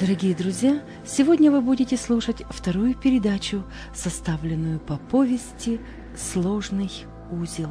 Дорогие друзья, сегодня вы будете слушать вторую передачу, составленную по повести «Сложный узел».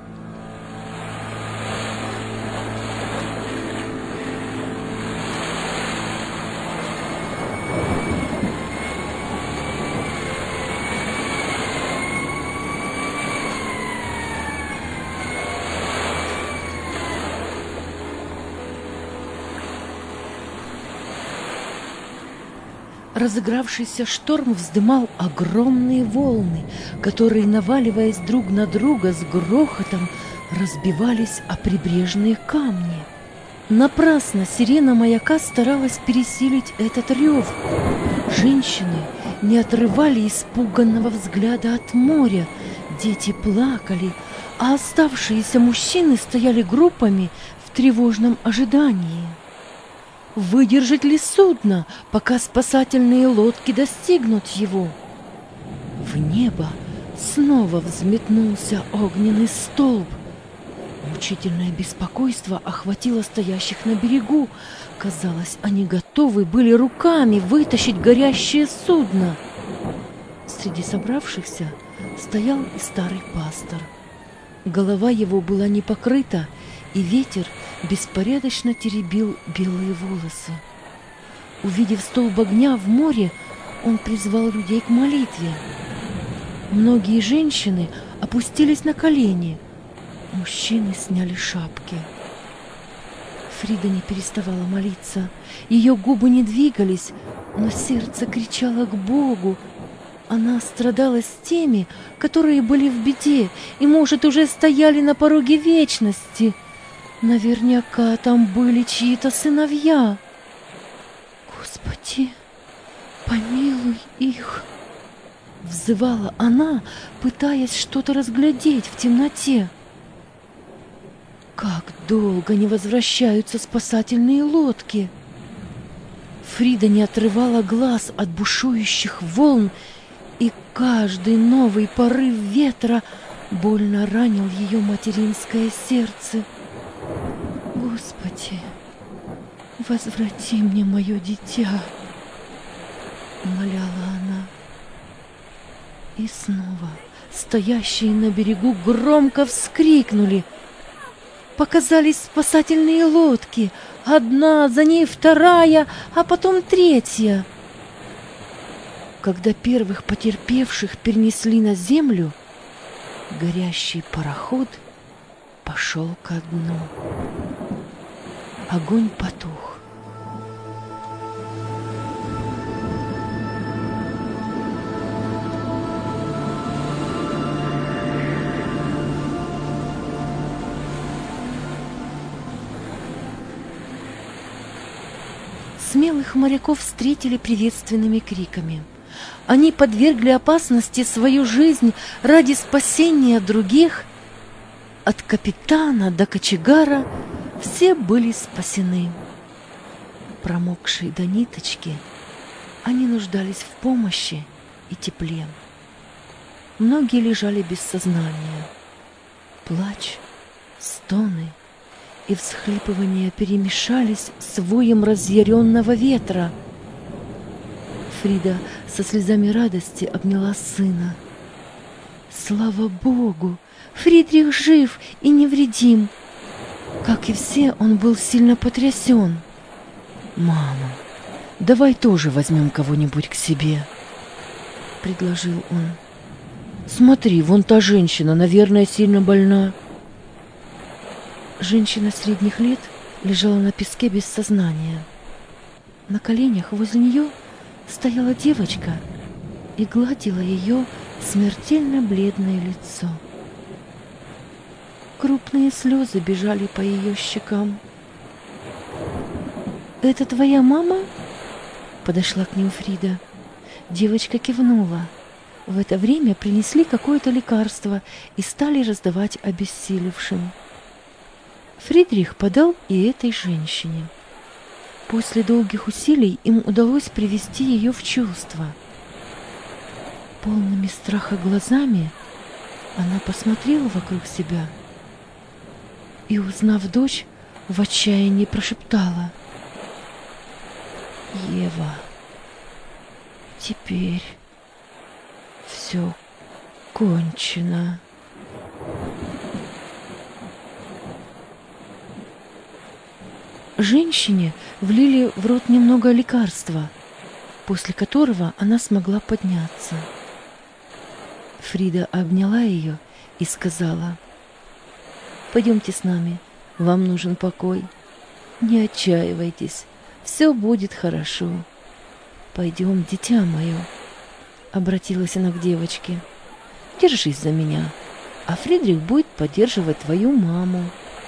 Разыгравшийся шторм вздымал огромные волны, которые, наваливаясь друг на друга с грохотом, разбивались о прибрежные камни. Напрасно сирена маяка старалась пересилить этот рев. Женщины не отрывали испуганного взгляда от моря, дети плакали, а оставшиеся мужчины стояли группами в тревожном ожидании. Выдержит ли судно, пока спасательные лодки достигнут его? В небо снова взметнулся огненный столб. Мучительное беспокойство охватило стоящих на берегу. Казалось, они готовы были руками вытащить горящее судно. Среди собравшихся стоял и старый пастор. Голова его была не покрыта, и ветер беспорядочно теребил белые волосы. Увидев столб огня в море, он призвал людей к молитве. Многие женщины опустились на колени, мужчины сняли шапки. Фрида не переставала молиться. Ее губы не двигались, но сердце кричало к Богу. Она страдала с теми, которые были в беде и, может, уже стояли на пороге вечности. Наверняка там были чьи-то сыновья. Господи, помилуй их! Взывала она, пытаясь что-то разглядеть в темноте. Как долго не возвращаются спасательные лодки! Фрида не отрывала глаз от бушующих волн, и каждый новый порыв ветра больно ранил ее материнское сердце. Господи, возврати мне мое дитя, умоляла она. И снова стоящие на берегу громко вскрикнули. Показались спасательные лодки, одна, за ней вторая, а потом третья. Когда первых потерпевших перенесли на землю, горящий пароход пошел ко дну. Огонь потух. Смелых моряков встретили приветственными криками. Они подвергли опасности свою жизнь ради спасения других. От капитана до кочегара все были спасены. Промокшие до ниточки, они нуждались в помощи и тепле. Многие лежали без сознания. Плач, стоны и всхлипывания перемешались с воем разъяренного ветра. Фрида со слезами радости обняла сына. Слава Богу! Фридрих жив и невредим. Как и все, он был сильно потрясен. «Мама, давай тоже возьмем кого-нибудь к себе», — предложил он. «Смотри, вон та женщина, наверное, сильно больна». Женщина средних лет лежала на песке без сознания. На коленях возле нее стояла девочка и гладила ее смертельно бледное лицо. Крупные слезы бежали по ее щекам. «Это твоя мама?» — подошла к ним Фрида. Девочка кивнула. В это время принесли какое-то лекарство и стали раздавать обессилевшим. Фридрих подал и этой женщине. После долгих усилий им удалось привести ее в чувство. Полными страха глазами она посмотрела вокруг себя и, узнав дочь, в отчаянии прошептала: Ева, теперь все кончено. Женщине влили в рот немного лекарства, после которого она смогла подняться. Фрида обняла ее и сказала: «Пойдемте с нами, вам нужен покой. Не отчаивайтесь, все будет хорошо. Пойдем, дитя мое», — обратилась она к девочке. «Держись за меня, а Фридрих будет поддерживать твою маму».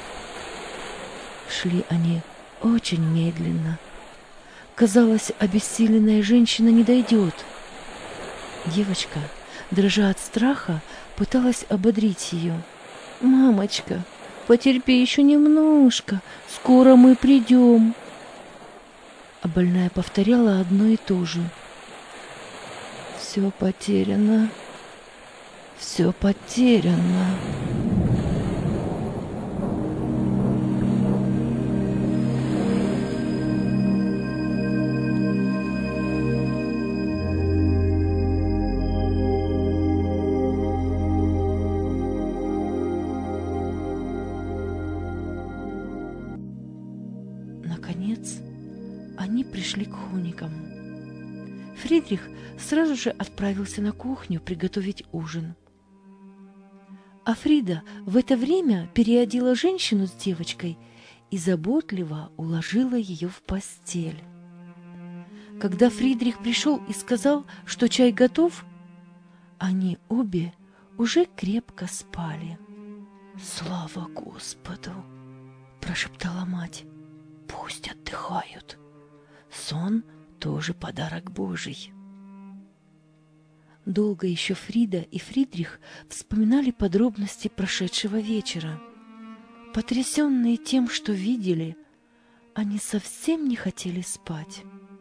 Шли они очень медленно. Казалось, обессиленная женщина не дойдет. Девочка, дрожа от страха, пыталась ободрить ее. «Мамочка, потерпи еще немножко, скоро мы придем». А больная повторяла одно и то же. «Все потеряно, все потеряно». Наконец, они пришли к Хоникам. Фридрих сразу же отправился на кухню приготовить ужин. А Фрида в это время переодела женщину с девочкой и заботливо уложила ее в постель. Когда Фридрих пришел и сказал, что чай готов, они обе уже крепко спали. «Слава Господу!» – прошептала мать. «Пусть отдыхают. Сон тоже подарок Божий». Долго еще Фрида и Фридрих вспоминали подробности прошедшего вечера. Потрясенные тем, что видели, они совсем не хотели спать.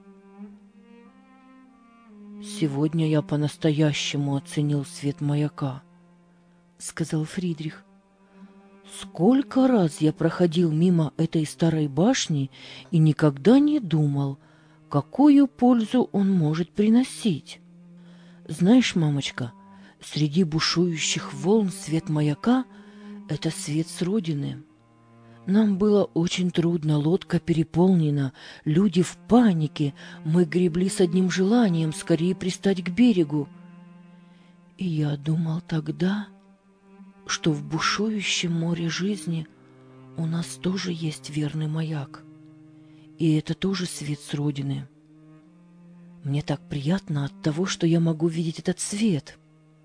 «Сегодня я по-настоящему оценил свет маяка», — сказал Фридрих. «Сколько раз я проходил мимо этой старой башни и никогда не думал, какую пользу он может приносить. Знаешь, мамочка, среди бушующих волн свет маяка — это свет с родины. Нам было очень трудно, лодка переполнена, люди в панике, мы гребли с одним желанием скорее пристать к берегу. И я думал тогда, что в бушующем море жизни у нас тоже есть верный маяк, и это тоже свет с родины. Мне так приятно от того, что я могу видеть этот свет».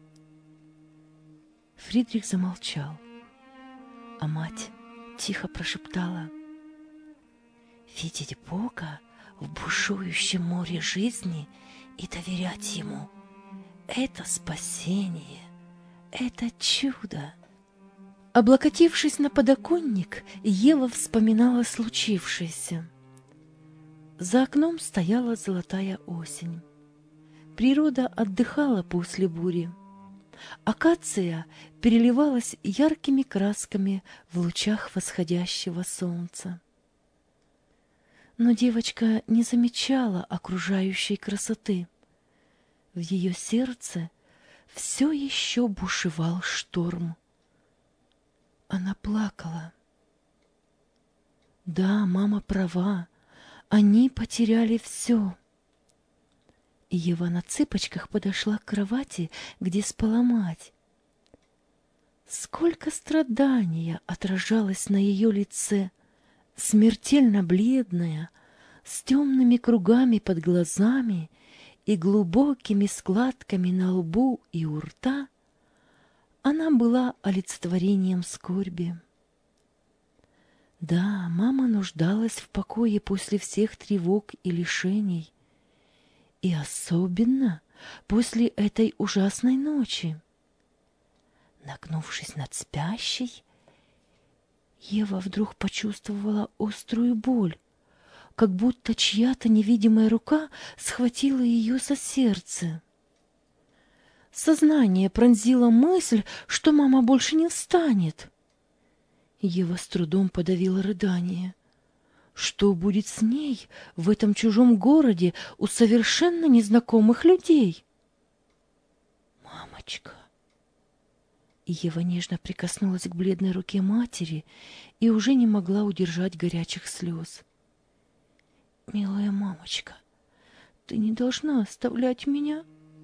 Фридрих замолчал, а мать тихо прошептала: «Видеть Бога в бушующем море жизни и доверять Ему — это спасение, это чудо». Облокотившись на подоконник, Ева вспоминала случившееся. За окном стояла золотая осень. Природа отдыхала после бури. Акация переливалась яркими красками в лучах восходящего солнца. Но девочка не замечала окружающей красоты. В ее сердце все еще бушевал шторм. Она плакала. Да, мама права, они потеряли все. Ева на цыпочках подошла к кровати, где спала мать. Сколько страдания отражалось на ее лице, смертельно бледная, с темными кругами под глазами и глубокими складками на лбу и у рта. Она была олицетворением скорби. Да, мама нуждалась в покое после всех тревог и лишений, и особенно после этой ужасной ночи. Нагнувшись над спящей, Ева вдруг почувствовала острую боль, как будто чья-то невидимая рука схватила ее за сердце. Сознание пронзила мысль, что мама больше не встанет. Ева с трудом подавила рыдание. Что будет с ней в этом чужом городе у совершенно незнакомых людей? «Мамочка!» Ева нежно прикоснулась к бледной руке матери и уже не могла удержать горячих слез. «Милая мамочка, ты не должна оставлять меня!»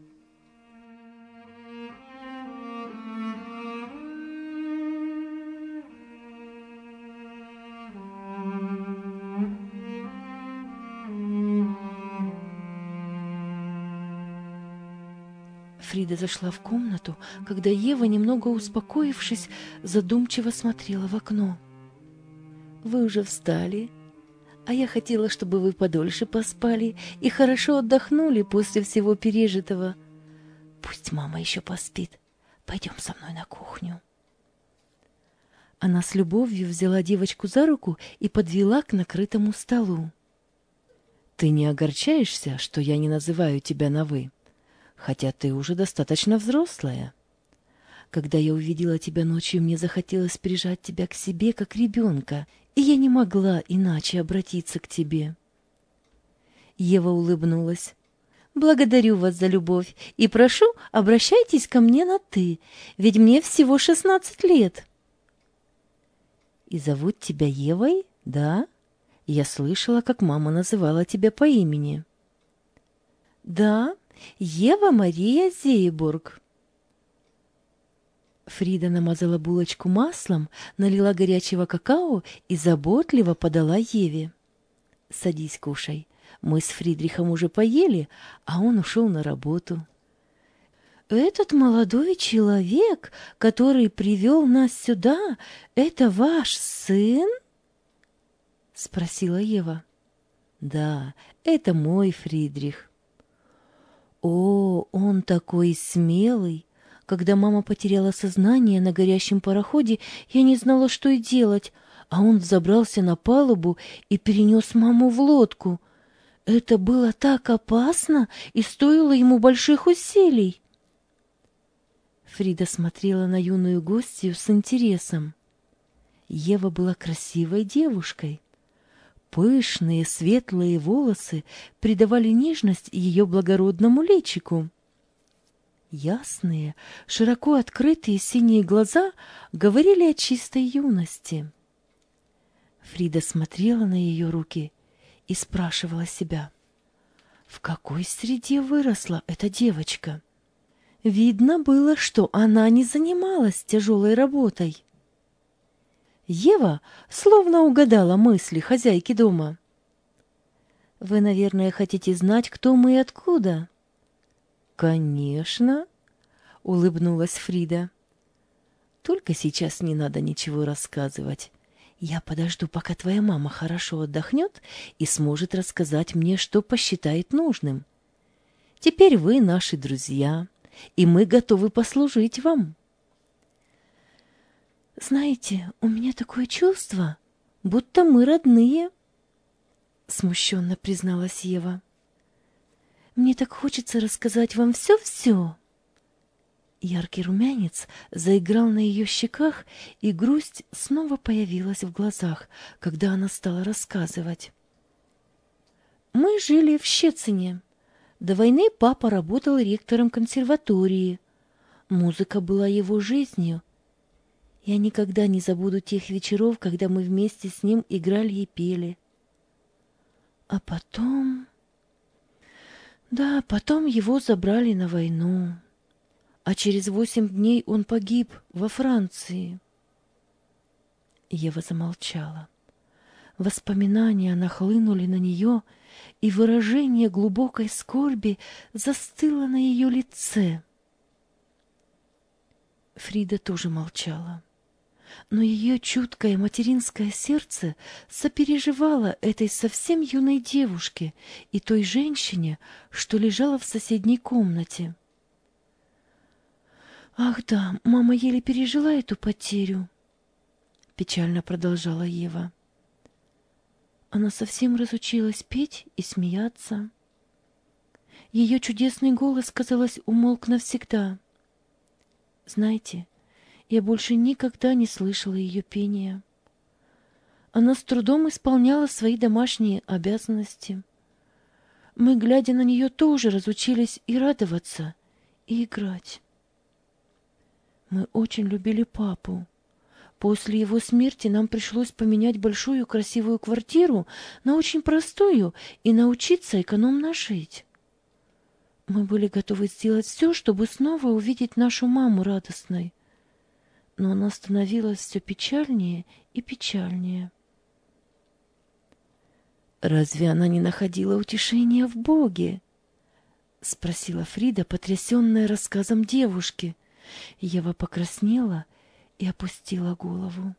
Фрида зашла в комнату, когда Ева, немного успокоившись, задумчиво смотрела в окно. «Вы уже встали, а я хотела, чтобы вы подольше поспали и хорошо отдохнули после всего пережитого. Пусть мама еще поспит. Пойдем со мной на кухню». Она с любовью взяла девочку за руку и подвела к накрытому столу. «Ты не огорчаешься, что я не называю тебя на «вы», хотя ты уже достаточно взрослая? Когда я увидела тебя ночью, мне захотелось прижать тебя к себе, как ребенка, и я не могла иначе обратиться к тебе». Ева улыбнулась. «Благодарю вас за любовь и прошу, обращайтесь ко мне на «ты», ведь мне всего 16 лет». «И зовут тебя Евой, да? Я слышала, как мама называла тебя по имени». «Да, Ева Мария Зейбург». Фрида намазала булочку маслом, налила горячего какао и заботливо подала Еве. «Садись, кушай. Мы с Фридрихом уже поели, а он ушел на работу». «Этот молодой человек, который привел нас сюда, это ваш сын?» — спросила Ева. «Да, это мой Фридрих». «О, он такой смелый! Когда мама потеряла сознание на горящем пароходе, я не знала, что и делать, а он взобрался на палубу и перенес маму в лодку. Это было так опасно и стоило ему больших усилий». Фрида смотрела на юную гостью с интересом. Ева была красивой девушкой. Пышные светлые волосы придавали нежность ее благородному личику. Ясные, широко открытые синие глаза говорили о чистой юности. Фрида смотрела на ее руки и спрашивала себя, в какой среде выросла эта девочка. Видно было, что она не занималась тяжелой работой. Ева словно угадала мысли хозяйки дома. «Вы, наверное, хотите знать, кто мы и откуда?» «Конечно», — улыбнулась Фрида. «Только сейчас не надо ничего рассказывать. Я подожду, пока твоя мама хорошо отдохнет и сможет рассказать мне, что посчитает нужным. Теперь вы наши друзья, и мы готовы послужить вам». «Знаете, у меня такое чувство, будто мы родные», — смущенно призналась Ева. «Мне так хочется рассказать вам все-все». Яркий румянец заиграл на ее щеках, и грусть снова появилась в глазах, когда она стала рассказывать. «Мы жили в Щецине. До войны папа работал ректором консерватории. Музыка была его жизнью. Я никогда не забуду тех вечеров, когда мы вместе с ним играли и пели. А потом... Да, потом его забрали на войну. А через 8 дней он погиб во Франции». Ева замолчала. Воспоминания нахлынули на нее, и выражение глубокой скорби застыло на ее лице. Фрида тоже молчала, но ее чуткое материнское сердце сопереживало этой совсем юной девушке и той женщине, что лежала в соседней комнате. «Ах да, мама еле пережила эту потерю», — печально продолжала Ева. «Она совсем разучилась петь и смеяться. Ее чудесный голос, казалось, умолк навсегда. Знаете, я больше никогда не слышала ее пения. Она с трудом исполняла свои домашние обязанности. Мы, глядя на нее, тоже разучились и радоваться, и играть. Мы очень любили папу. После его смерти нам пришлось поменять большую красивую квартиру на очень простую и научиться экономно жить. Мы были готовы сделать все, чтобы снова увидеть нашу маму радостной. Но она становилась все печальнее и печальнее. «Разве она не находила утешения в Боге?» — спросила Фрида, потрясенная рассказом девушки. Ева покраснела и опустила голову.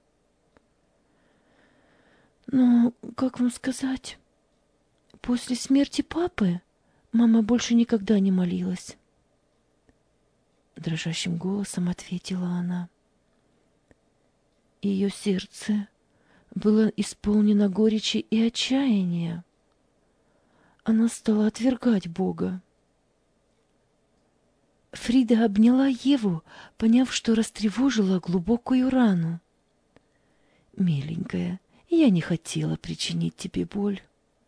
«Но, как вам сказать, после смерти папы мама больше никогда не молилась», — дрожащим голосом ответила она. Ее сердце было исполнено горечи и отчаяния. Она стала отвергать Бога. Фрида обняла Еву, поняв, что растревожила глубокую рану. «Миленькая, я не хотела причинить тебе боль».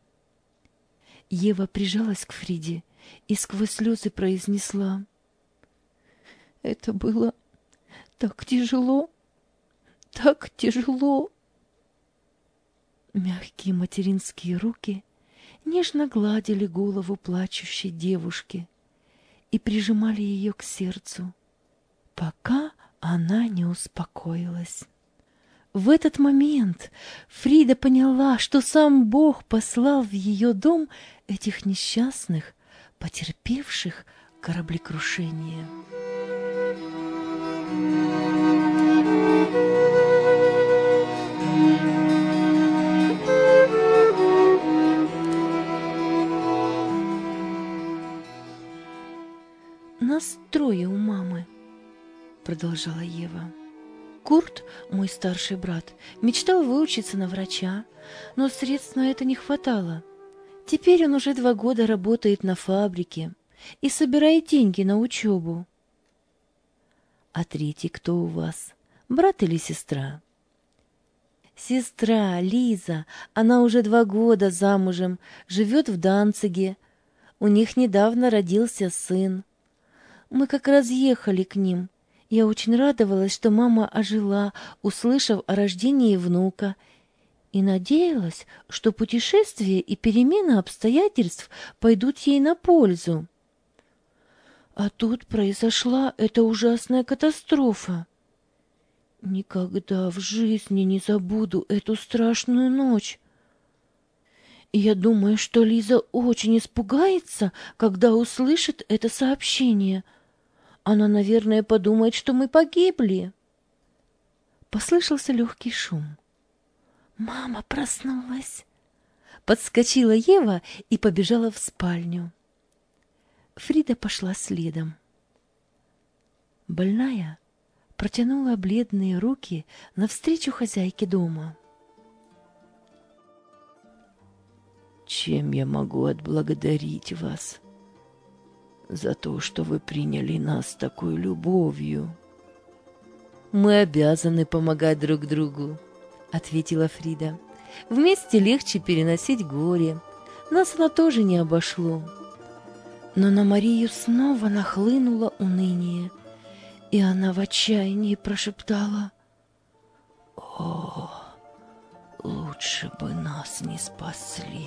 Ева прижалась к Фриде и сквозь слезы произнесла: «Это было так тяжело, так тяжело». Мягкие материнские руки нежно гладили голову плачущей девушки и прижимали ее к сердцу, пока она не успокоилась. В этот момент Фрида поняла, что сам Бог послал в ее дом этих несчастных, потерпевших кораблекрушение. «Нас трое у мамы», — продолжала Ева. «Курт, мой старший брат, мечтал выучиться на врача, но средств на это не хватало. Теперь он уже 2 года работает на фабрике и собирает деньги на учебу». «А третий кто у вас, брат или сестра?» «Сестра, Лиза, она уже 2 года замужем, живет в Данциге. У них недавно родился сын. Мы как раз ехали к ним. Я очень радовалась, что мама ожила, услышав о рождении внука, и надеялась, что путешествие и перемена обстоятельств пойдут ей на пользу. А тут произошла эта ужасная катастрофа. Никогда в жизни не забуду эту страшную ночь. Я думаю, что Лиза очень испугается, когда услышит это сообщение. Она, наверное, подумает, что мы погибли». Послышался легкий шум. «Мама проснулась!» Подскочила Ева и побежала в спальню. Фрида пошла следом. Больная протянула бледные руки навстречу хозяйке дома. «Чем я могу отблагодарить вас за то, что вы приняли нас с такой любовью?» «Мы обязаны помогать друг другу», — ответила Фрида. «Вместе легче переносить горе. Нас оно тоже не обошло». Но на Марию снова нахлынуло уныние, и она в отчаянии прошептала: «О, лучше бы нас не спасли.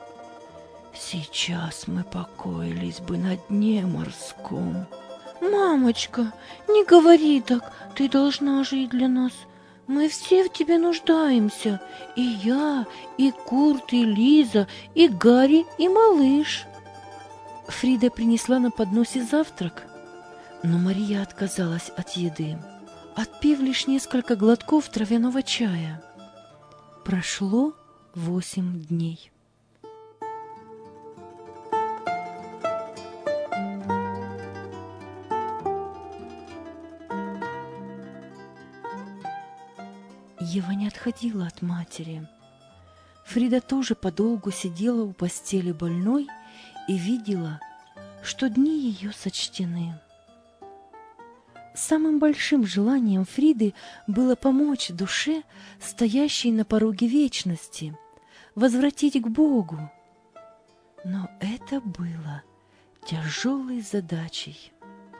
Сейчас мы покоились бы на дне морском». «Мамочка, не говори так, ты должна жить для нас. Мы все в тебе нуждаемся, и я, и Курт, и Лиза, и Гарри, и малыш». Фрида принесла на подносе завтрак, но Мария отказалась от еды, отпив лишь несколько глотков травяного чая. Прошло 8 дней. Ева не отходила от матери. Фрида тоже подолгу сидела у постели больной и видела, что дни ее сочтены. Самым большим желанием Фриды было помочь душе, стоящей на пороге вечности, возвратить к Богу. Но это было тяжелой задачей.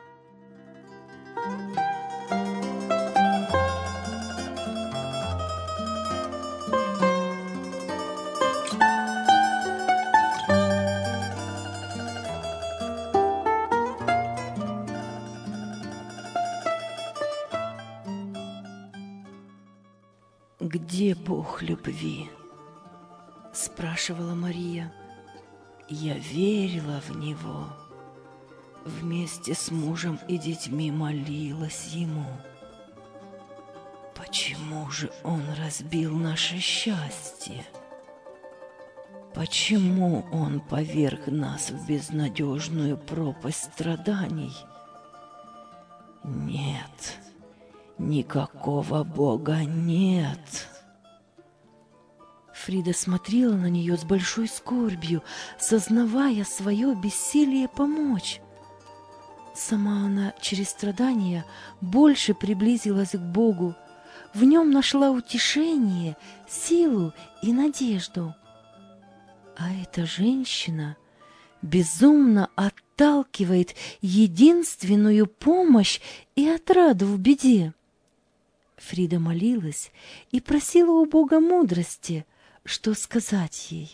«Где Бог любви?» — спрашивала Мария. «Я верила в Него, вместе с мужем и детьми молилась Ему. Почему же Он разбил наше счастье? Почему Он поверг нас в безнадежную пропасть страданий? Нет, никакого Бога нет». Фрида смотрела на нее с большой скорбью, сознавая свое бессилие помочь. Сама она через страдания больше приблизилась к Богу, в нем нашла утешение, силу и надежду. А эта женщина безумно отталкивает единственную помощь и отраду в беде. Фрида молилась и просила у Бога мудрости, что сказать ей.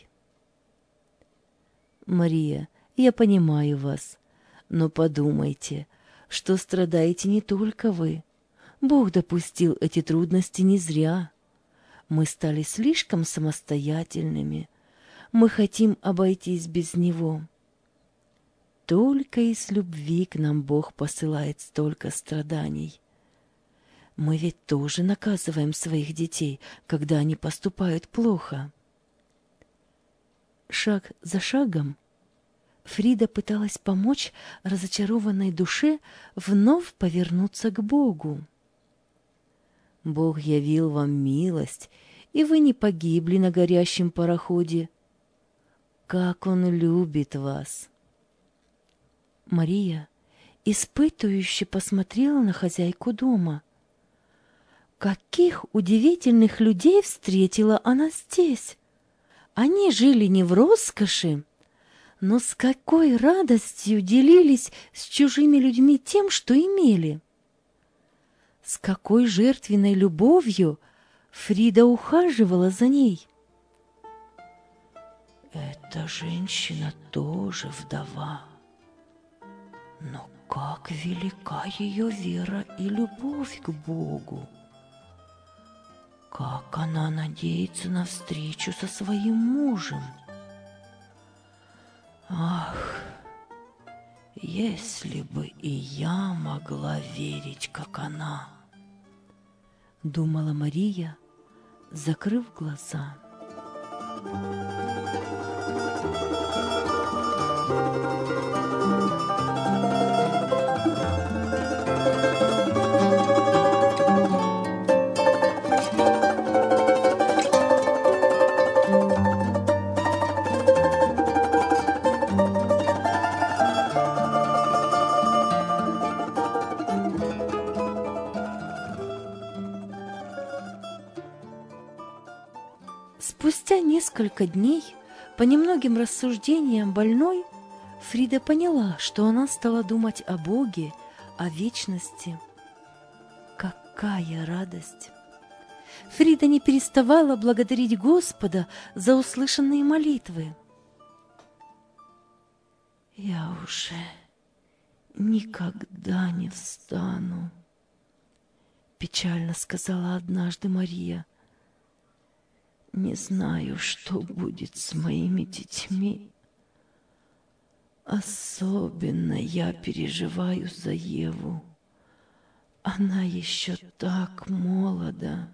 «Мария, я понимаю вас, но подумайте, что страдаете не только вы. Бог допустил эти трудности не зря. Мы стали слишком самостоятельными. Мы хотим обойтись без Него. Только из любви к нам Бог посылает столько страданий. Мы ведь тоже наказываем своих детей, когда они поступают плохо». Шаг за шагом Фрида пыталась помочь разочарованной душе вновь повернуться к Богу. «Бог явил вам милость, и вы не погибли на горящем пароходе. Как Он любит вас!» Мария испытующе посмотрела на хозяйку дома. Каких удивительных людей встретила она здесь! Они жили не в роскоши, но с какой радостью делились с чужими людьми тем, что имели. С какой жертвенной любовью Фрида ухаживала за ней. «Эта женщина тоже вдова. Но как велика ее вера и любовь к Богу! Как она надеется на встречу со своим мужем! Ах, если бы и я могла верить, как она!» — думала Мария, закрыв глаза. Спустя несколько дней, по немногим рассуждениям больной, Фрида поняла, что она стала думать о Боге, о вечности. Какая радость! Фрида не переставала благодарить Господа за услышанные молитвы. «Я уже никогда не встану», — печально сказала однажды Мария. «Не знаю, что будет с моими детьми. Особенно я переживаю за Еву. Она еще так молода».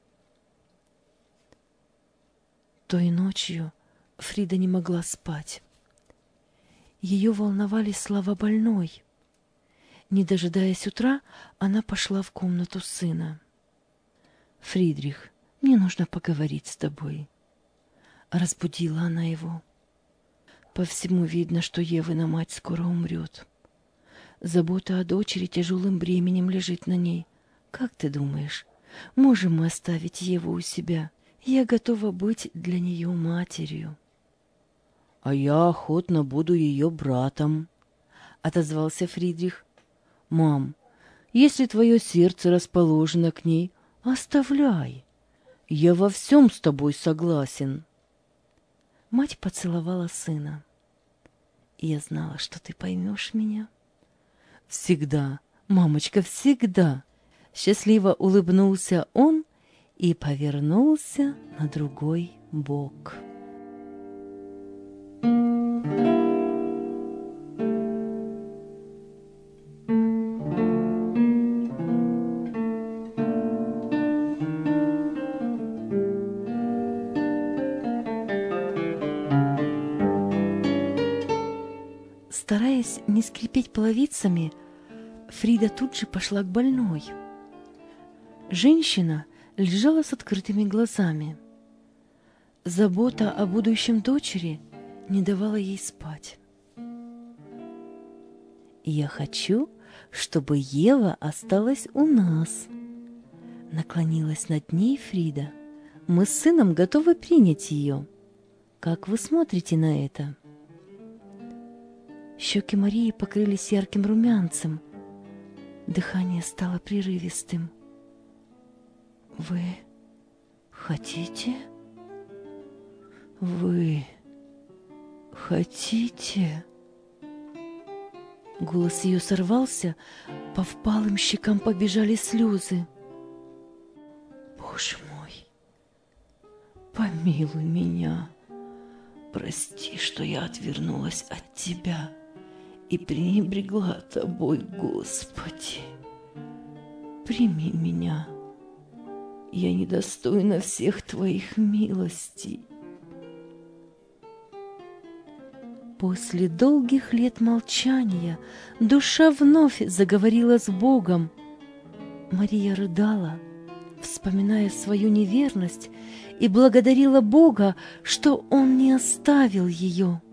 Той ночью Фрида не могла спать. Ее волновали слова больной. Не дожидаясь утра, она пошла в комнату сына. «Фридрих, мне нужно поговорить с тобой». Разбудила она его. «По всему видно, что Евина мать скоро умрет. Забота о дочери тяжелым бременем лежит на ней. Как ты думаешь, можем мы оставить Еву у себя? Я готова быть для нее матерью. — А я охотно буду ее братом, — отозвался Фридрих. — Мам, если твое сердце расположено к ней, оставляй. Я во всем с тобой согласен. Мать поцеловала сына. Я знала, что ты поймешь меня. Всегда, мамочка, всегда. Счастливо улыбнулся он и повернулся на другой бок. Стараясь не скрипеть половицами, Фрида тут же пошла к больной. Женщина лежала с открытыми глазами. Забота о будущем дочери не давала ей спать. «Я хочу, чтобы Ева осталась у нас», — наклонилась над ней Фрида. «Мы с сыном готовы принять ее. Как вы смотрите на это?» Щеки Марии покрылись ярким румянцем. Дыхание стало прерывистым. «Вы хотите? Вы хотите?» Голос ее сорвался, по впалым щекам побежали слезы. «Боже мой, помилуй меня, прости, что я отвернулась от Тебя и пренебрегла Тобой, Господи. Прими меня, я недостойна всех Твоих милостей». После долгих лет молчания душа вновь заговорила с Богом. Мария рыдала, вспоминая свою неверность, и благодарила Бога, что Он не оставил ее.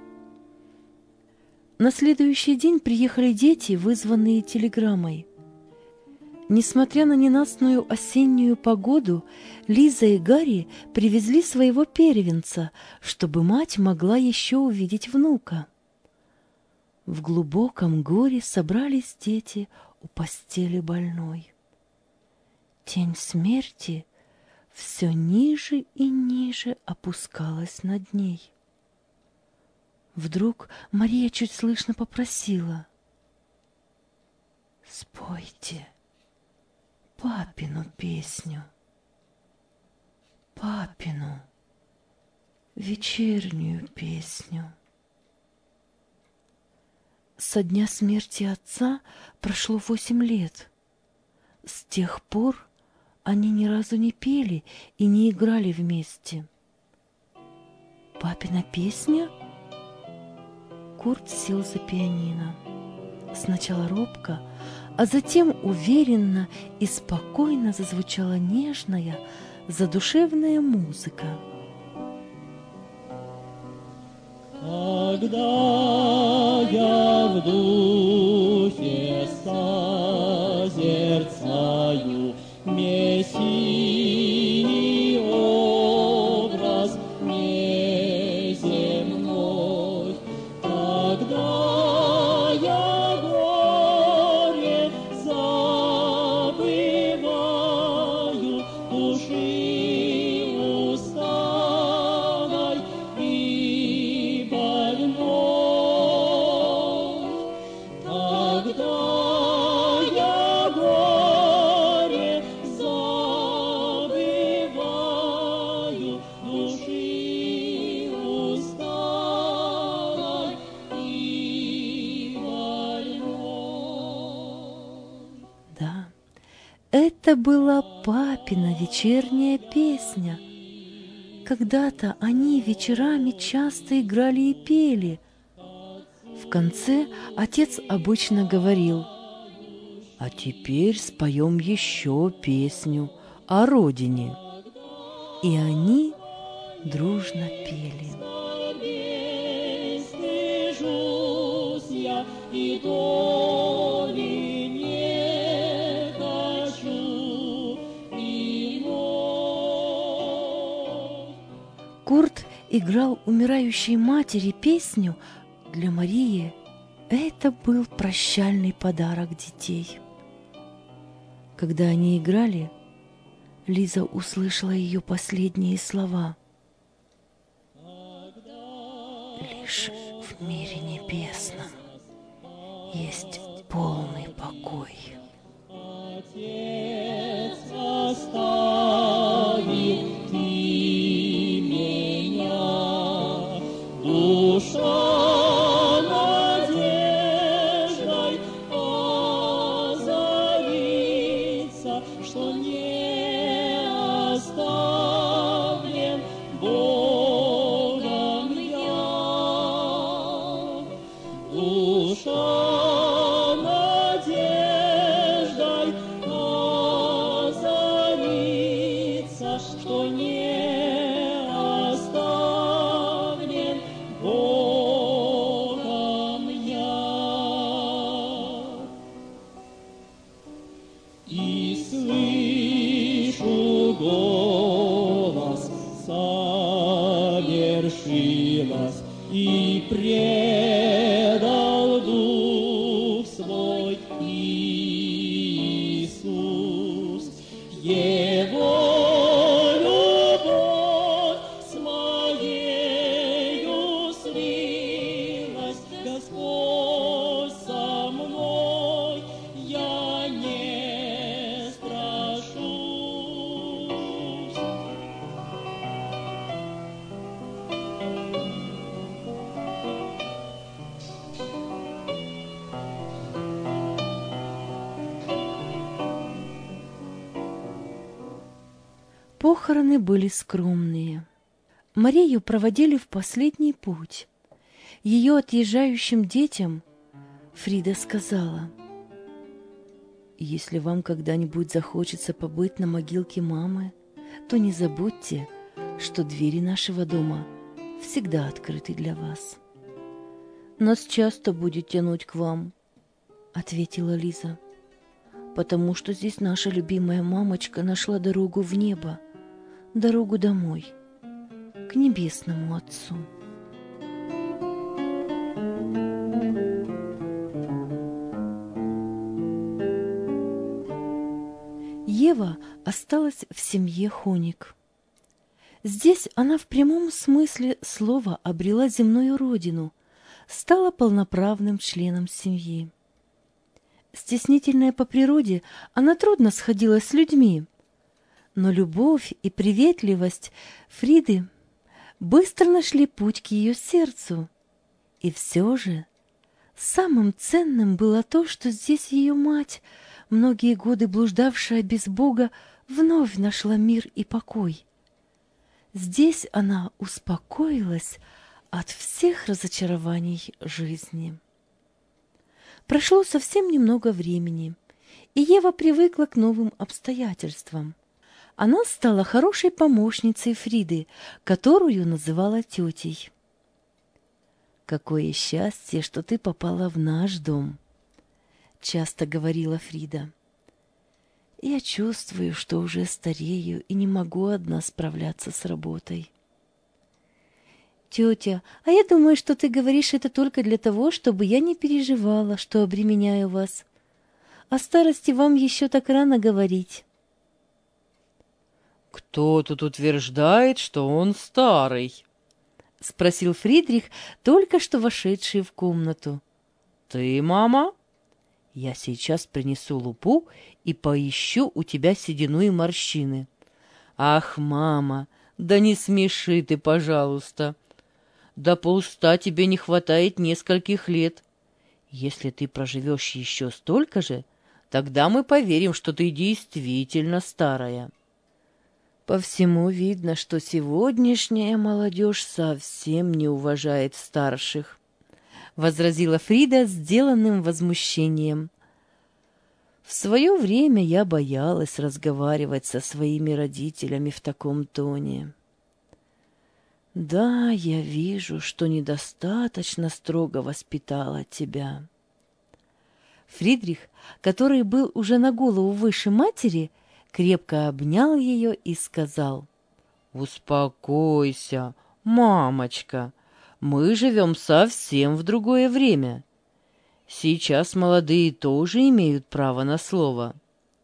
На следующий день приехали дети, вызванные телеграммой. Несмотря на ненастную осеннюю погоду, Лиза и Гарри привезли своего первенца, чтобы мать могла еще увидеть внука. В глубоком горе собрались дети у постели больной. Тень смерти все ниже и ниже опускалась над ней. Вдруг Мария чуть слышно попросила: «Спойте папину песню, папину вечернюю песню». Со дня смерти отца прошло 8 лет. С тех пор они ни разу не пели и не играли вместе. «Папина песня?» Курт сел за пианино. Сначала робко, а затем уверенно и спокойно зазвучала нежная, задушевная музыка. Когда я в духе созерцаю мессийный образ неземной, тогда я горе забываю души усталой и больной. Тогда я горе забываю души усталой и больной. Да, это была папина вечерняя песня. Когда-то они вечерами часто играли и пели. В конце отец обычно говорил: А теперь споем еще песню о родине. и они дружно пели. Стыжусь я и играл умирающей матери песню, для Марии это был прощальный подарок детей. Когда они играли, Лиза услышала ее последние слова. «Лишь в мире небесном есть полный покой». Отец, оставил ты меня, душа надеждой озарится, что не оставлен Богом я. Душа надеждой озарится, что не оставлен Богом я. И слышу голос, совершилось, и предал дух свой Иисус. Его любовь с моею слилась, Господь со мной, я не страшусь. Похороны были скромные. Марию проводили в последний путь. Ее отъезжающим детям Фрида сказала: «Если вам когда-нибудь захочется побыть на могилке мамы, то не забудьте, что двери нашего дома всегда открыты для вас». «Нас часто будет тянуть к вам», — ответила Лиза, «потому что здесь наша любимая мамочка нашла дорогу в небо, дорогу домой, к небесному Отцу». Ева осталась в семье Хоник. Здесь она в прямом смысле слова обрела земную родину, стала полноправным членом семьи. Стеснительная по природе, она трудно сходилась с людьми, но любовь и приветливость Фриды быстро нашли путь к ее сердцу. И все же самым ценным было то, что здесь ее мать, многие годы блуждавшая без Бога, вновь нашла мир и покой. Здесь она успокоилась от всех разочарований жизни. Прошло совсем немного времени, и Ева привыкла к новым обстоятельствам. Она стала хорошей помощницей Фриды, которую называла тетей. «Какое счастье, что ты попала в наш дом», — часто говорила Фрида. «Я чувствую, что уже старею и не могу одна справляться с работой». «Тетя, а я думаю, что ты говоришь это только для того, чтобы я не переживала, что обременяю вас. О старости вам еще так рано говорить». «Кто тут утверждает, что он старый?» — спросил Фридрих, только что вошедший в комнату. «Ты, мама? Я сейчас принесу лупу и поищу у тебя седину и морщины». «Ах, мама, да не смеши ты, пожалуйста. До 100 тебе не хватает нескольких лет. Если ты проживешь еще столько же, тогда мы поверим, что ты действительно старая». По всему видно, что сегодняшняя молодежь совсем не уважает старших, — возразила Фрида с сделанным возмущением. В свое время я боялась разговаривать со своими родителями в таком тоне. Да, я вижу, что недостаточно строго воспитала тебя. Фридрих, который был уже на голову выше матери, крепко обнял ее и сказал: «Успокойся, «Мамочка, мы живем совсем в другое время. Сейчас молодые тоже имеют право на слово».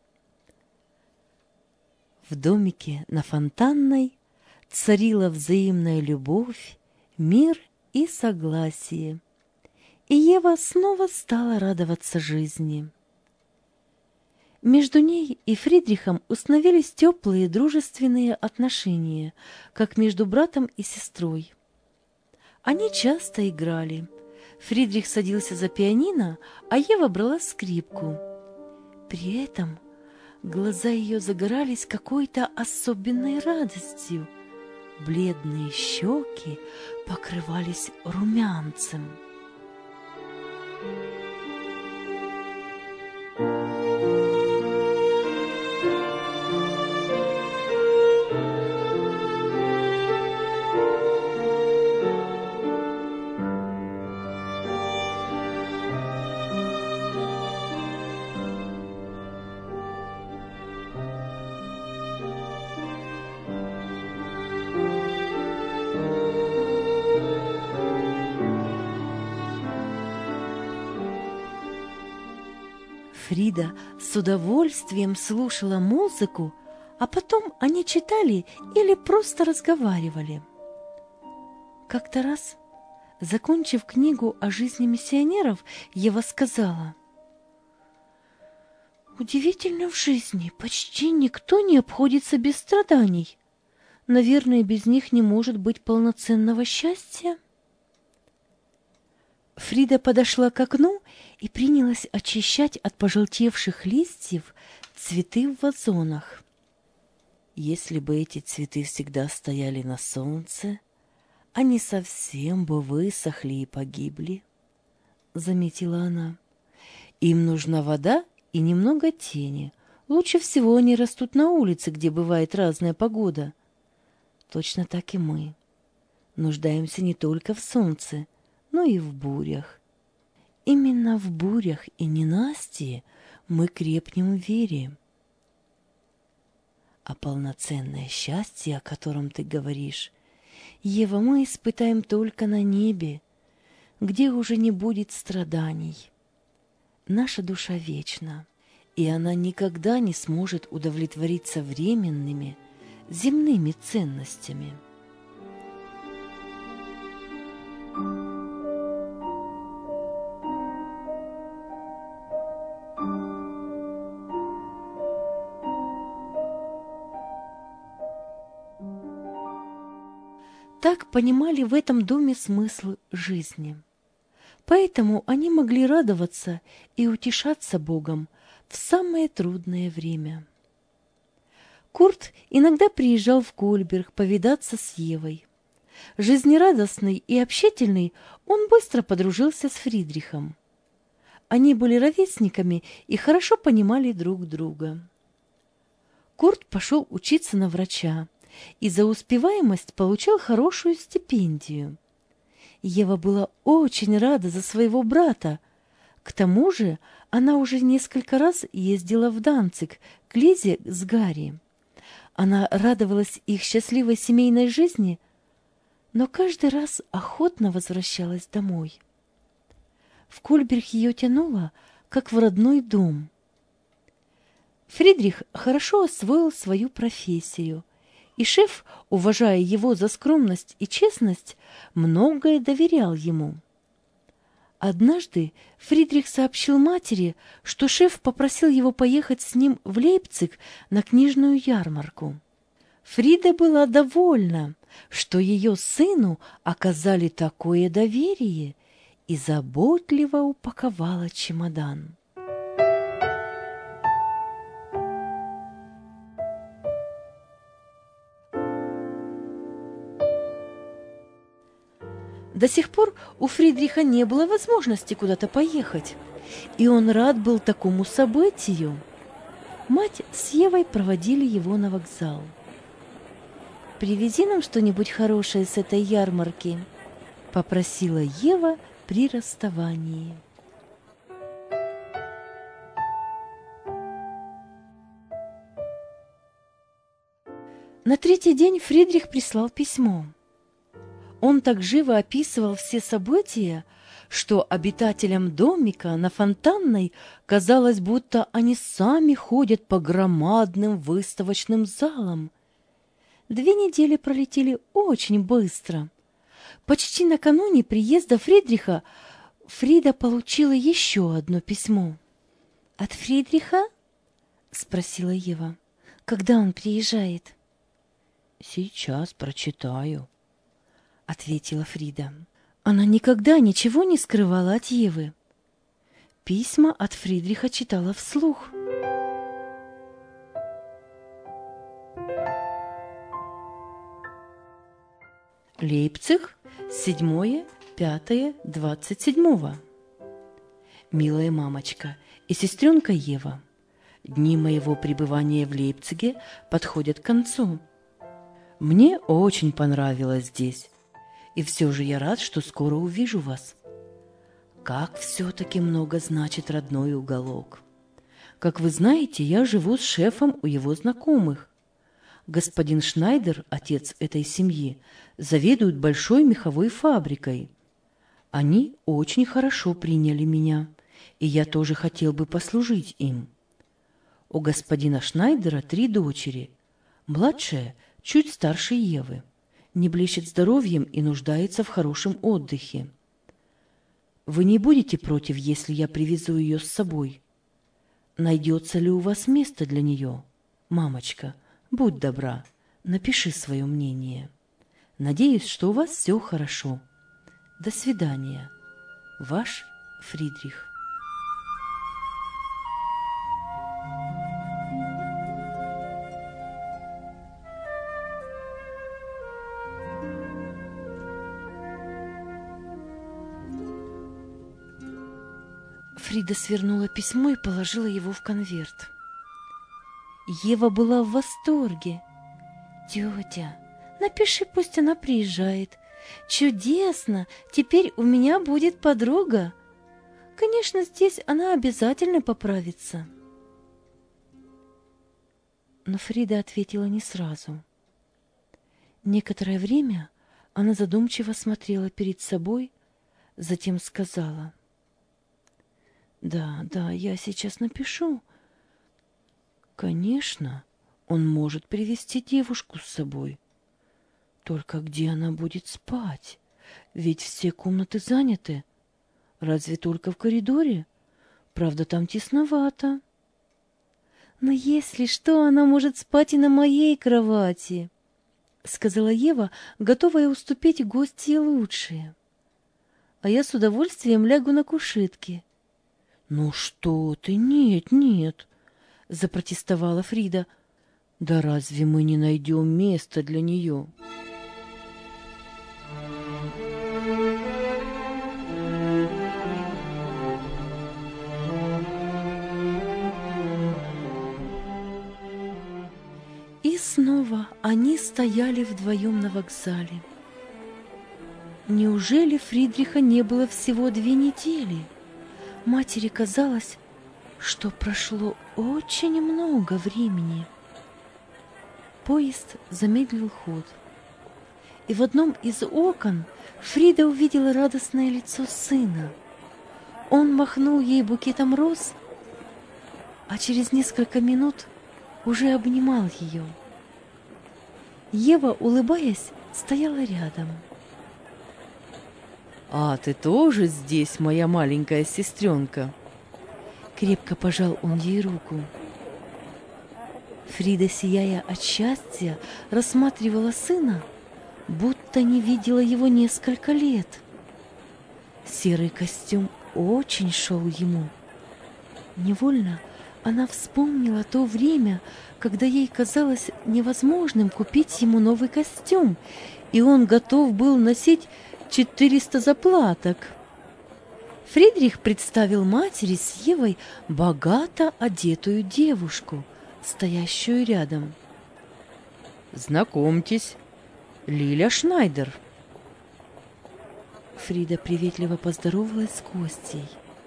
В домике на Фонтанной царила взаимная любовь, мир и согласие. И Ева снова стала радоваться жизни. Между ней и Фридрихом установились теплые дружественные отношения, как между братом и сестрой. Они часто играли. Фридрих садился за пианино, а Ева брала скрипку. При этом глаза ее загорались какой-то особенной радостью. Бледные щеки покрывались румянцем. Фрида с удовольствием слушала музыку, а потом они читали или просто разговаривали. Как-то раз, закончив книгу о жизни миссионеров, Ева сказала: «Удивительно в жизни, почти никто не обходится без страданий. Наверное, без них не может быть полноценного счастья». Фрида подошла к окну и принялась очищать от пожелтевших листьев цветы в вазонах. «Если бы эти цветы всегда стояли на солнце, они совсем бы высохли и погибли», — заметила она. «Им нужна вода и немного тени. Лучше всего они растут на улице, где бывает разная погода. Точно так и мы. Нуждаемся не только в солнце, но и в бурях. Именно в бурях и ненастье мы крепнем в вере. А полноценное счастье, о котором ты говоришь, Ева, мы испытаем только на небе, где уже не будет страданий. Наша душа вечна, и она никогда не сможет удовлетвориться временными, земными ценностями». Так понимали в этом доме смысл жизни. Поэтому они могли радоваться и утешаться Богом в самое трудное время. Курт иногда приезжал в Кольберг повидаться с Евой. Жизнерадостный и общительный, он быстро подружился с Фридрихом. Они были ровесниками и хорошо понимали друг друга. Курт пошел учиться на врача и за успеваемость получал хорошую стипендию. Ева была очень рада за своего брата. К тому же она уже несколько раз ездила в Данциг к Лизе с Гарри. Она радовалась их счастливой семейной жизни, но каждый раз охотно возвращалась домой. В Кольберг ее тянуло, как в родной дом. Фридрих хорошо освоил свою профессию, и шеф, уважая его за скромность и честность, многое доверял ему. Однажды Фридрих сообщил матери, что шеф попросил его поехать с ним в Лейпциг на книжную ярмарку. Фрида была довольна, что ее сыну оказали такое доверие, и заботливо упаковала чемодан. До сих пор у Фридриха не было возможности куда-то поехать, и он рад был такому событию. Мать с Евой проводили его на вокзал. «Привези нам что-нибудь хорошее с этой ярмарки», — попросила Ева при расставании. На третий день Фридрих прислал письмо. Он так живо описывал все события, что обитателям домика на Фонтанной казалось, будто они сами ходят по громадным выставочным залам. 2 недели пролетели очень быстро. Почти накануне приезда Фридриха Фрида получила еще одно письмо. «От Фридриха?» — спросила Ева. «Когда он приезжает?» «Сейчас прочитаю», — ответила Фрида. Она никогда ничего не скрывала от Евы. Письма от Фридриха читала вслух. Лейпциг, 7-5-27. Милая мамочка и сестренка Ева, дни моего пребывания в Лейпциге подходят к концу. Мне очень понравилось здесь, и все же я рад, что скоро увижу вас. Как все-таки много значит родной уголок. Как вы знаете, я живу с шефом у его знакомых. Господин Шнайдер, отец этой семьи, заведует большой меховой фабрикой. Они очень хорошо приняли меня, и я тоже хотел бы послужить им. У господина Шнайдера 3 дочери. Младшая чуть старше Евы, не блещет здоровьем и нуждается в хорошем отдыхе. Вы не будете против, если я привезу ее с собой? Найдется ли у вас место для нее? Мамочка, будь добра, напиши свое мнение. Надеюсь, что у вас все хорошо. До свидания. Ваш Фридрих. Фрида свернула письмо и положила его в конверт. Ева была в восторге. «Тетя, напиши, пусть она приезжает. Чудесно! Теперь у меня будет подруга. Конечно, здесь она обязательно поправится». Но Фрида ответила не сразу. Некоторое время она задумчиво смотрела перед собой, затем сказала: «Да, я сейчас напишу. Конечно, он может привезти девушку с собой. Только где она будет спать? Ведь все комнаты заняты. Разве только в коридоре? Правда, там тесновато. Но если что, она может спать и на моей кровати», — сказала Ева, готовая уступить гостье лучшее. «А я с удовольствием лягу на кушетке». «Ну что ты, нет», — запротестовала Фрида. «Да разве мы не найдем места для нее?» И снова они стояли вдвоем на вокзале. Неужели Фридриха не было всего 2 недели? Матери казалось, что прошло очень много времени. Поезд замедлил ход, и в одном из окон Фрида увидела радостное лицо сына. Он махнул ей букетом роз, а через несколько минут уже обнимал ее. Ева, улыбаясь, стояла рядом. «А ты тоже здесь, моя маленькая сестренка?» Крепко пожал он ей руку. Фрида, сияя от счастья, рассматривала сына, будто не видела его несколько лет. Серый костюм очень шел ему. Невольно она вспомнила то время, когда ей казалось невозможным купить ему новый костюм, и он готов был носить 400 заплаток. Фридрих представил матери с Евой богато одетую девушку, стоящую рядом. «Знакомьтесь, Лиля Шнайдер». Фрида приветливо поздоровалась с Костей.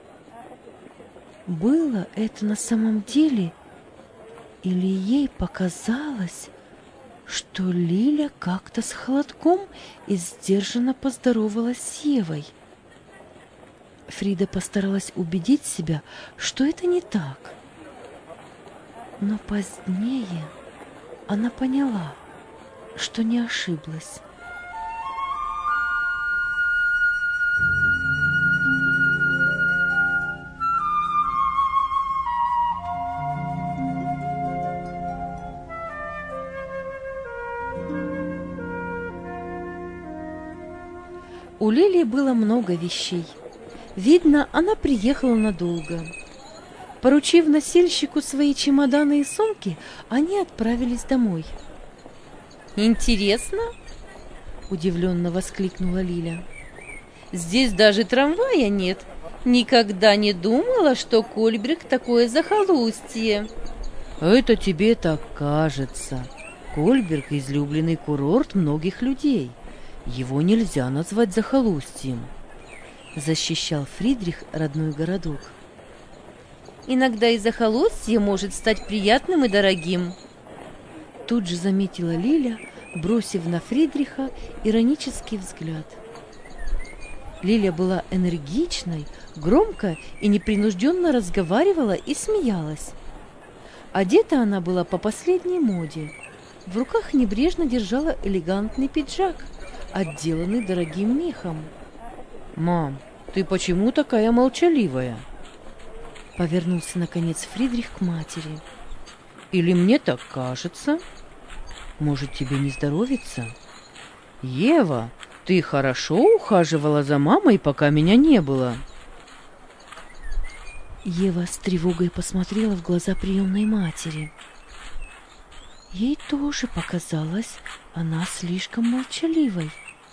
Было это на самом деле, или ей показалось, что Лиля как-то с холодком и сдержанно поздоровалась с Евой. Фрида постаралась убедить себя, что это не так. Но позднее она поняла, что не ошиблась. У Лилии было много вещей. Видно, она приехала надолго. Поручив носильщику свои чемоданы и сумки, они отправились домой. «Интересно?» – удивленно воскликнула Лиля. «Здесь даже трамвая нет. Никогда не думала, что Кольберг такое захолустье». Это тебе так кажется. Кольберг – излюбленный курорт многих людей. Его нельзя назвать захолустьем. Защищал Фридрих родной городок. Иногда и захолустье может стать приятным и дорогим. Тут же заметила Лиля, бросив на Фридриха иронический взгляд. Лиля была энергичной, громко и непринужденно разговаривала и смеялась. Одета она была по последней моде. В руках небрежно держала элегантный пиджак, отделанный дорогим мехом. «Мам, ты почему такая молчаливая?» Повернулся, наконец, Фридрих к матери. «Или мне так кажется? Может, тебе не здоровится? Ева, ты хорошо ухаживала за мамой, пока меня не было?» Ева с тревогой посмотрела в глаза приемной матери. Ей тоже показалось, она слишком молчаливой.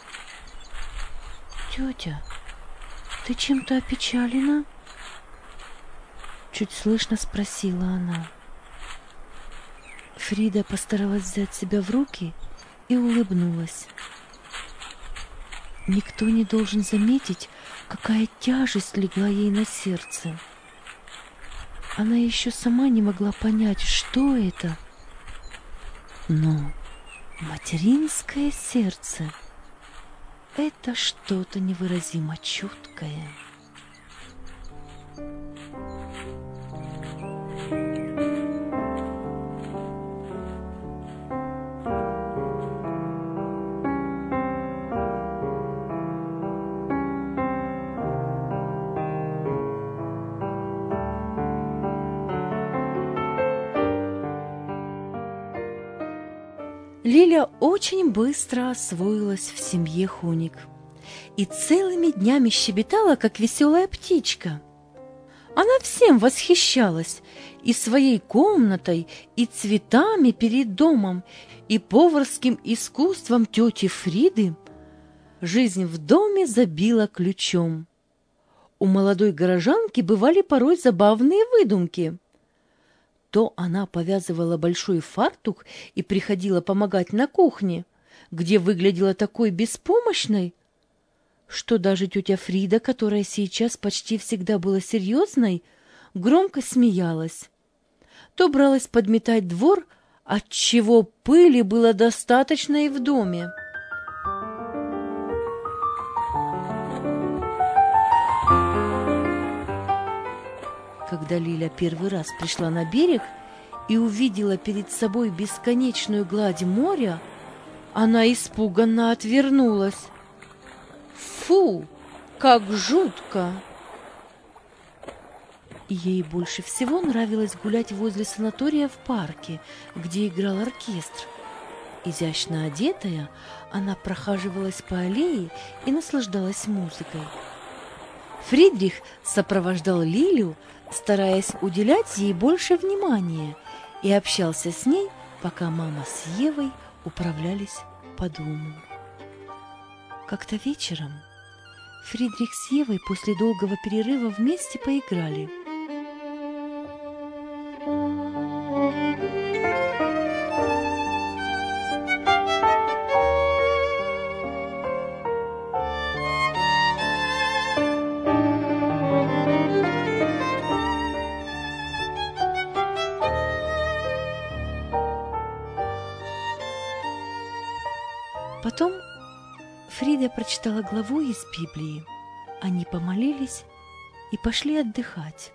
«Тетя, ты чем-то опечалена?» Чуть слышно спросила она. Фрида постаралась взять себя в руки и улыбнулась. Никто не должен заметить, какая тяжесть легла ей на сердце. Она еще сама не могла понять, что это. Но материнское сердце — это что-то невыразимо чуткое. Лиля очень быстро освоилась в семье Хоник и целыми днями щебетала, как веселая птичка. Она всем восхищалась, и своей комнатой, и цветами перед домом, и поварским искусством тети Фриды. Жизнь в доме забила ключом. У молодой горожанки бывали порой забавные выдумки. То она повязывала большой фартук и приходила помогать на кухне, где выглядела такой беспомощной, что даже тетя Фрида, которая сейчас почти всегда была серьезной, громко смеялась. То бралась подметать двор, отчего пыли было достаточно и в доме. Когда Лиля первый раз пришла на берег и увидела перед собой бесконечную гладь моря, она испуганно отвернулась. «Фу, как жутко!» Ей больше всего нравилось гулять возле санатория в парке, где играл оркестр. Изящно одетая, она прохаживалась по аллее и наслаждалась музыкой. Фридрих сопровождал Лилю, стараясь уделять ей больше внимания, и общался с ней, пока мама с Евой управлялись по дому. Как-то вечером Фридрих с Евой после долгого перерыва вместе поиграли. Потом Фрида прочитала главу из Библии. Они помолились и пошли отдыхать.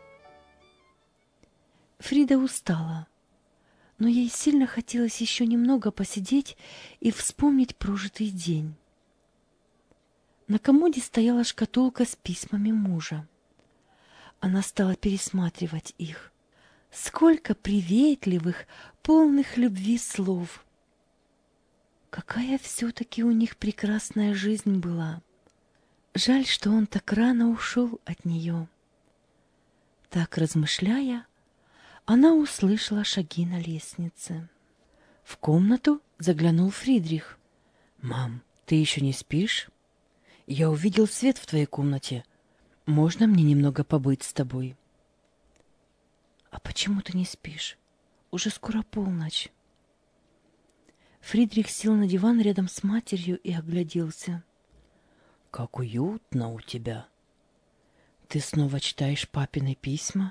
Фрида устала, но ей сильно хотелось еще немного посидеть и вспомнить прожитый день. На комоде стояла шкатулка с письмами мужа. Она стала пересматривать их. Сколько приветливых, полных любви слов! Какая все-таки у них прекрасная жизнь была! Жаль, что он так рано ушел от нее. Так размышляя, она услышала шаги на лестнице. В комнату заглянул Фридрих. «Мам, ты еще не спишь? Я увидел свет в твоей комнате. Можно мне немного побыть с тобой?» «А почему ты не спишь? Уже скоро полночь». Фридрих сел на диван рядом с матерью и огляделся. «Как уютно у тебя! Ты снова читаешь папины письма?»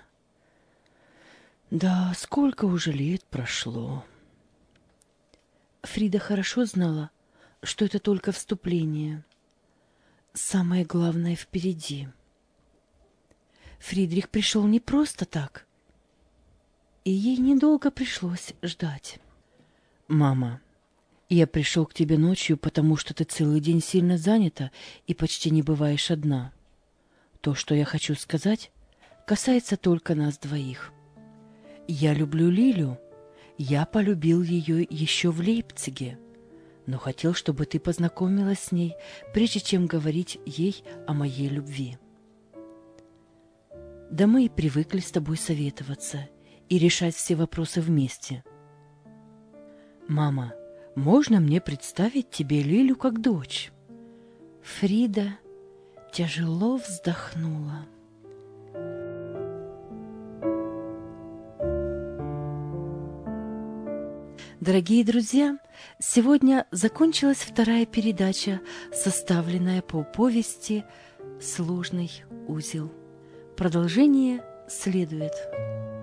«Да, сколько уже лет прошло!» Фрида хорошо знала, что это только вступление. Самое главное впереди. Фридрих пришел не просто так, и ей недолго пришлось ждать. «Мама, я пришел к тебе ночью, потому что ты целый день сильно занята и почти не бываешь одна. То, что я хочу сказать, касается только нас двоих. Я люблю Лилю. Я полюбил ее еще в Лейпциге, но хотел, чтобы ты познакомилась с ней, прежде чем говорить ей о моей любви. Да мы и привыкли с тобой советоваться и решать все вопросы вместе. Мама, можно мне представить тебе Лилю как дочь?» Фрида тяжело вздохнула. Дорогие друзья, сегодня закончилась вторая передача, составленная по повести «Сложный узел». Продолжение следует.